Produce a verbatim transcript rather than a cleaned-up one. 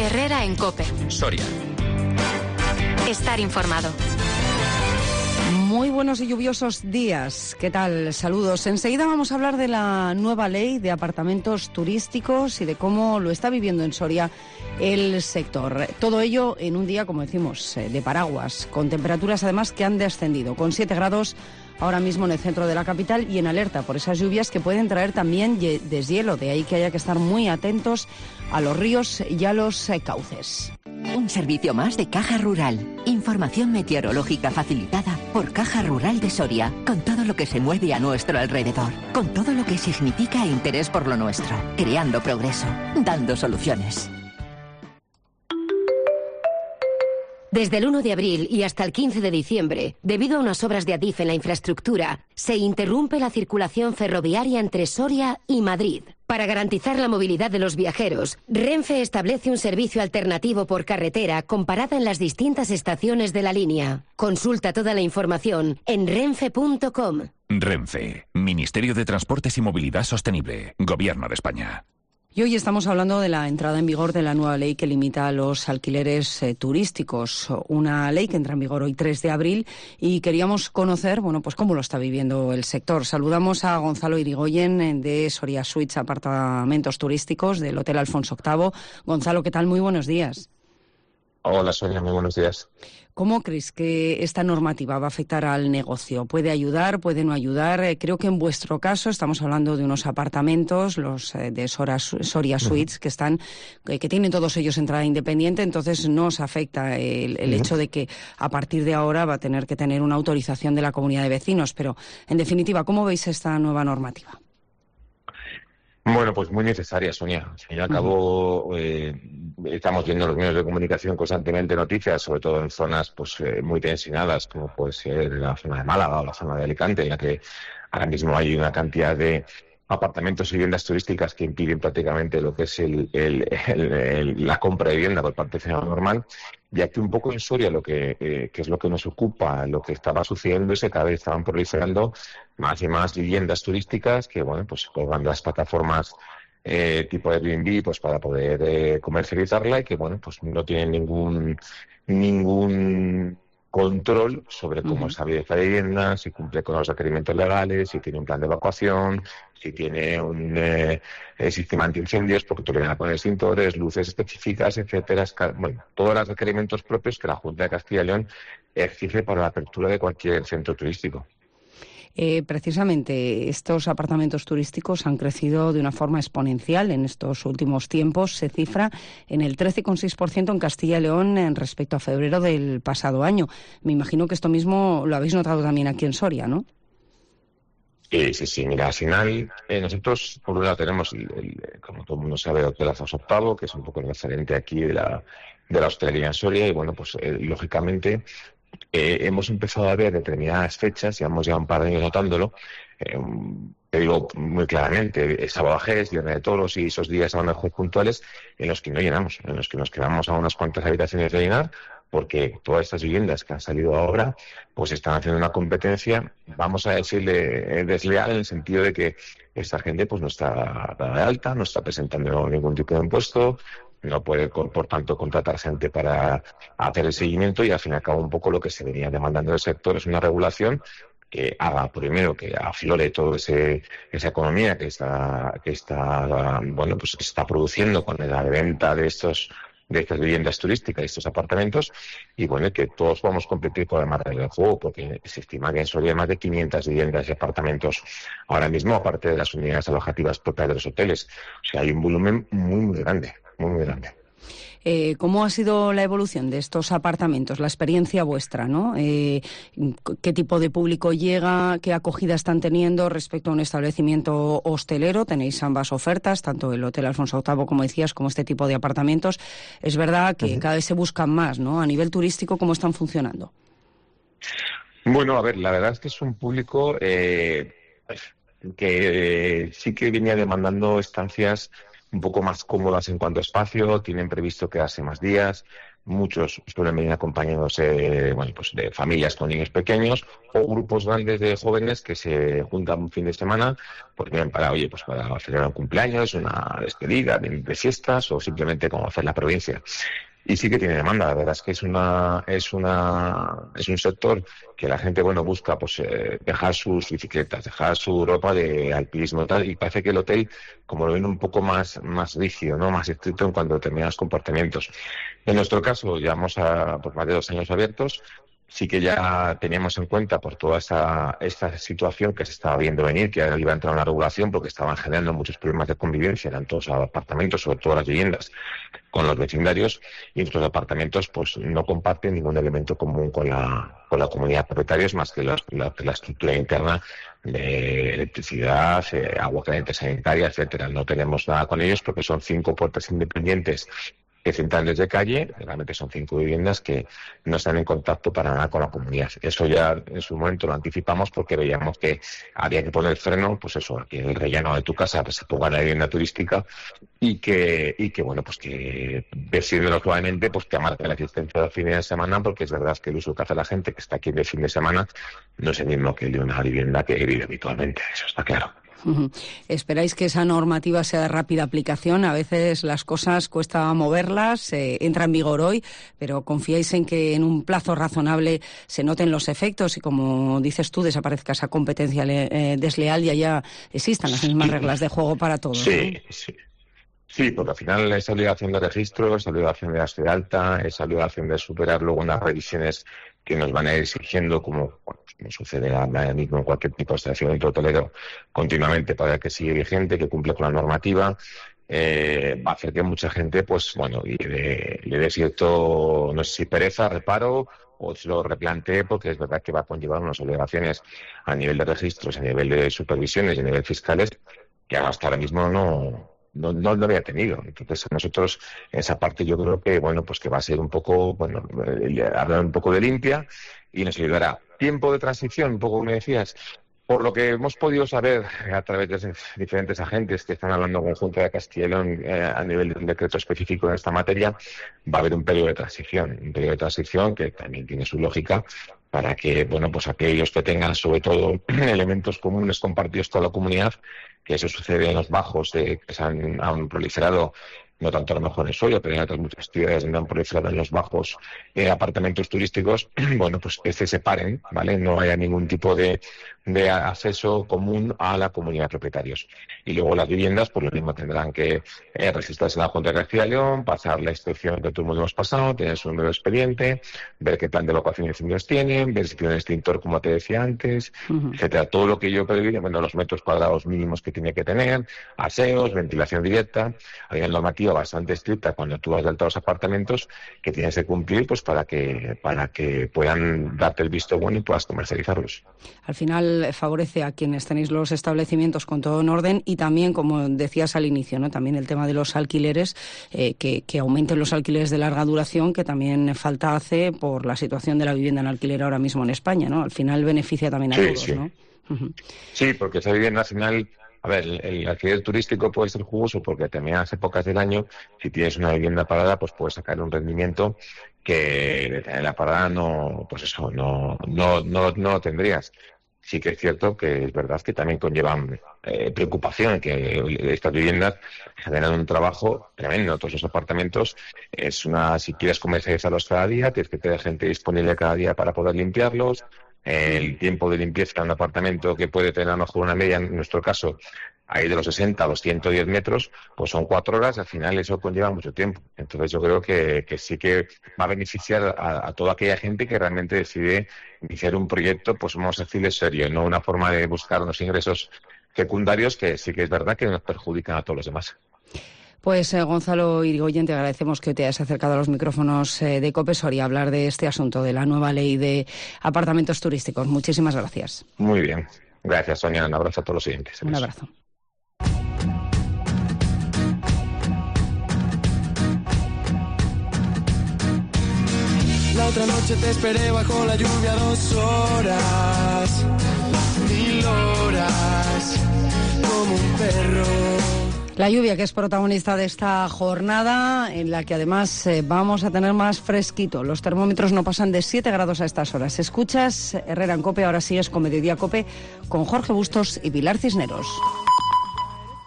Herrera en COPE. Soria. Estar informado. Muy buenos y lluviosos días. ¿Qué tal? Saludos. Enseguida vamos a hablar de la nueva ley de apartamentos turísticos y de cómo lo está viviendo en Soria el sector. Todo ello en un día, como decimos, de paraguas, con temperaturas además que han descendido, con siete grados ahora mismo en el centro de la capital y en alerta por esas lluvias que pueden traer también deshielo. De ahí que haya que estar muy atentos a los ríos y a los cauces. Un servicio más de Caja Rural. Información meteorológica facilitada por Caja Rural de Soria, con todo lo que se mueve a nuestro alrededor, con todo lo que significa interés por lo nuestro, creando progreso, dando soluciones. Desde el uno de abril y hasta el quince de diciembre, debido a unas obras de Adif en la infraestructura, se interrumpe la circulación ferroviaria entre Soria y Madrid. Para garantizar la movilidad de los viajeros, Renfe establece un servicio alternativo por carretera con parada en las distintas estaciones de la línea. Consulta toda la información en renfe punto com. Renfe, Ministerio de Transportes y Movilidad Sostenible, Gobierno de España. Y hoy estamos hablando de la entrada en vigor de la nueva ley que limita los alquileres eh, turísticos. Una ley que entra en vigor hoy tres de abril y queríamos conocer, bueno, pues cómo lo está viviendo el sector. Saludamos a Gonzalo Irigoyen de Soria Suites, apartamentos turísticos del Hotel Alfonso octavo. Gonzalo, ¿qué tal? Muy buenos días. Hola Sonia, muy buenos días. ¿Cómo crees que esta normativa va a afectar al negocio? ¿Puede ayudar? ¿Puede no ayudar? Eh, creo que en vuestro caso estamos hablando de unos apartamentos, los eh, de Soria, Soria Suites, uh-huh. que están, eh, que tienen todos ellos entrada independiente, entonces no os afecta el, el uh-huh. hecho de que a partir de ahora va a tener que tener una autorización de la comunidad de vecinos. Pero, en definitiva, ¿cómo veis esta nueva normativa? Bueno, pues muy necesaria, Sonia. Al fin y al cabo, eh, estamos viendo en los medios de comunicación constantemente noticias, sobre todo en zonas pues eh, muy tensionadas, como puede ser la zona de Málaga o la zona de Alicante, en la que ahora mismo hay una cantidad de apartamentos y viviendas turísticas que impiden prácticamente lo que es el, el, el, el, la compra de vivienda por parte del ciudadano normal. Y aquí un poco en Soria lo que, eh, que es lo que nos ocupa, lo que estaba sucediendo es que cada vez estaban proliferando más y más viviendas turísticas que, bueno, pues colgando las plataformas eh, tipo Airbnb, pues para poder eh, comercializarla y que, bueno, pues no tienen ningún ningún control sobre cómo uh-huh. está esta vivienda, si cumple con los requerimientos legales, si tiene un plan de evacuación, si tiene un eh, sistema antiincendios, porque tú le van a poner extintores, luces específicas, etcétera. Bueno, todos los requerimientos propios que la Junta de Castilla y León exige para la apertura de cualquier centro turístico. Eh, precisamente estos apartamentos turísticos han crecido de una forma exponencial en estos últimos tiempos. Se cifra en el trece coma seis por ciento en Castilla y León en respecto a febrero del pasado año. Me imagino que esto mismo lo habéis notado también aquí en Soria, ¿no? Sí, sí, sí. Mira, al final eh, nosotros por un lado tenemos, el, el, como todo el mundo sabe, el Hotel Alfonso octavo, que es un poco el referente aquí de la, de la hostelería en Soria y bueno, pues eh, lógicamente Eh, hemos empezado a ver determinadas fechas, llevamos ya un par de años notándolo, eh, te digo muy claramente, sábado Gés, Viernes de Toros y esos días a lo mejor puntuales en los que no llenamos, en los que nos quedamos a unas cuantas habitaciones de llenar, porque todas estas viviendas que han salido ahora pues están haciendo una competencia, vamos a decirle, desleal en el sentido de que esta gente pues no está dada de alta, no está presentando ningún tipo de impuesto, no puede, por tanto, contratar gente para hacer el seguimiento y, al fin y al cabo, un poco lo que se venía demandando del sector es una regulación que haga, primero, que aflore toda esa economía que está, que está, bueno, pues que se está produciendo con la venta de estos de estas viviendas turísticas y estos apartamentos y, bueno, que todos podamos competir por el margen del juego, porque se estima que en Soria hay más de quinientas viviendas y apartamentos ahora mismo, aparte de las unidades alojativas propias de los hoteles. O sea, hay un volumen muy, muy grande. Muy, muy grande. Eh, ¿Cómo ha sido la evolución de estos apartamentos, la experiencia vuestra, ¿no? Eh, ¿Qué tipo de público llega? ¿Qué acogida están teniendo respecto a un establecimiento hostelero? Tenéis ambas ofertas, tanto el Hotel Alfonso octavo, como decías, como este tipo de apartamentos. Es verdad que uh-huh. cada vez se buscan más, ¿no? A nivel turístico, ¿cómo están funcionando? Bueno, a ver, la verdad es que es un público eh, que eh, sí que venía demandando estancias un poco más cómodas en cuanto a espacio, tienen previsto quedarse más días, muchos suelen venir acompañados eh, bueno, pues de familias con niños pequeños o grupos grandes de jóvenes que se juntan un fin de semana pues bien para, oye, pues para celebrar un cumpleaños, una despedida de, de fiestas o simplemente conocer la provincia. Y sí que tiene demanda, la verdad es que es una es una es un sector que la gente bueno busca pues eh, dejar sus bicicletas, dejar su ropa de alpinismo y tal, y parece que el hotel como lo ven un poco más más rígido, no más estricto en cuanto a determinados comportamientos. En nuestro caso llevamos a por más de dos años abiertos. Sí que ya teníamos en cuenta por toda esa, esa situación que se estaba viendo venir, que iba a entrar una regulación porque estaban generando muchos problemas de convivencia en todos los apartamentos, sobre todo las viviendas, con los vecindarios, y estos apartamentos pues no comparten ningún elemento común con la, con la comunidad de propietarios más que la, la, la estructura interna de electricidad, eh, agua caliente sanitaria, etcétera. No tenemos nada con ellos porque son cinco puertas independientes que centrales de calle, realmente son cinco viviendas que no están en contacto para nada con la comunidad. Eso ya en su momento lo anticipamos porque veíamos que había que poner freno, pues eso, que el relleno de tu casa pues, se ponga en la vivienda turística y que, y que bueno, pues que decidiendo suavemente, pues que amarque la existencia de los fines de semana, porque es verdad que el uso que hace la gente que está aquí de fin de semana no es el mismo que el de una vivienda que vive habitualmente, eso está claro. Uh-huh. ¿Esperáis que esa normativa sea de rápida aplicación? A veces las cosas cuesta moverlas, eh, entra en vigor hoy, pero ¿confiáis en que en un plazo razonable se noten los efectos y, como dices tú, desaparezca esa competencia le, eh, desleal y allá existan las mismas reglas de juego para todos? Sí, ¿no? sí. Sí, porque al final esa obligación de registro, esa obligación de darse de alta, esa obligación de superar luego unas revisiones que nos van a ir exigiendo, como, bueno, como sucede ahora mismo en cualquier tipo de establecimiento hotelero, continuamente para que siga vigente, que cumple con la normativa, eh, va a hacer que mucha gente, pues bueno, le dé, le dé cierto, no sé si pereza, reparo, o se lo replantee, porque es verdad que va a conllevar unas obligaciones a nivel de registros, a nivel de supervisiones y a nivel fiscales, que hasta ahora mismo no... No, no lo había tenido. Entonces, nosotros, esa parte yo creo que, bueno, pues que va a ser un poco, bueno, hablar un poco de limpia y nos ayudará. Tiempo de transición, un poco como me decías, por lo que hemos podido saber a través de diferentes agentes que están hablando con Junta de Castilla y León eh, a nivel de un decreto específico en esta materia, va a haber un periodo de transición, un periodo de transición que también tiene su lógica para que, bueno, pues aquellos que tengan sobre todo elementos comunes compartidos con la comunidad, que eso sucede en los bajos de, que se han, han proliferado, no tanto a lo mejor en Soria, pero en otras muchas ciudades donde han proliferado en los bajos eh, apartamentos turísticos, bueno, pues que se separen, ¿vale? No haya ningún tipo de, de acceso común a la comunidad de propietarios. Y luego las viviendas, pues lo mismo, tendrán que eh, registrarse en la Junta de Castilla y León, pasar la inspección que todo el mundo hemos pasado, tener su número de expediente, ver qué plan de evacuación de incendios tienen, ver si tienen extintor, como te decía antes, uh-huh. etcétera. Todo lo que yo pedí, bueno, los metros cuadrados mínimos que tiene que tener, aseos, ventilación directa, hay una normativa bastante estricta cuando tú vas de alta a los apartamentos que tienes que cumplir pues para que para que puedan darte el visto bueno y puedas comercializarlos. Al final favorece a quienes tenéis los establecimientos con todo en orden y también, como decías al inicio, ¿no? También el tema de los alquileres, eh, que, que aumenten los alquileres de larga duración, que también falta hace por la situación de la vivienda en alquiler ahora mismo en España, ¿no? Al final beneficia también a sí, todos, sí. ¿no? Uh-huh. Sí, porque esa vivienda al final... A ver, el, el alquiler turístico puede ser jugoso porque en determinadas épocas del año, si tienes una vivienda parada, pues puedes sacar un rendimiento que de tener la parada no, pues eso, no, no, no, no lo tendrías. Sí que es cierto que es verdad que también conllevan eh, preocupación, que estas viviendas generan un trabajo tremendo. Todos los apartamentos es una, si quieres comercializarlos cada día, tienes que tener gente disponible cada día para poder limpiarlos. El tiempo de limpieza de un apartamento que puede tener a lo mejor una media, en nuestro caso, ahí de los sesenta a los ciento diez metros, pues son cuatro horas, al final eso conlleva mucho tiempo. Entonces yo creo que, que sí que va a beneficiar a, a toda aquella gente que realmente decide iniciar un proyecto, pues vamos a decirle serio, no una forma de buscar unos ingresos secundarios que sí que es verdad que nos perjudican a todos los demás. Pues eh, Gonzalo Irigoyen, te agradecemos que te hayas acercado a los micrófonos eh, de COPE Soria a hablar de este asunto, de la nueva ley de apartamentos turísticos. Muchísimas gracias. Muy bien. Gracias, Sonia. Un abrazo a todos los siguientes. Un abrazo. La otra noche te esperé bajo la lluvia dos horas, mil horas, como un perro. La lluvia, que es protagonista de esta jornada, en la que además eh, vamos a tener más fresquito. Los termómetros no pasan de siete grados a estas horas. Escuchas Herrera en COPE, ahora sigues con Mediodía COPE, con Jorge Bustos y Pilar Cisneros.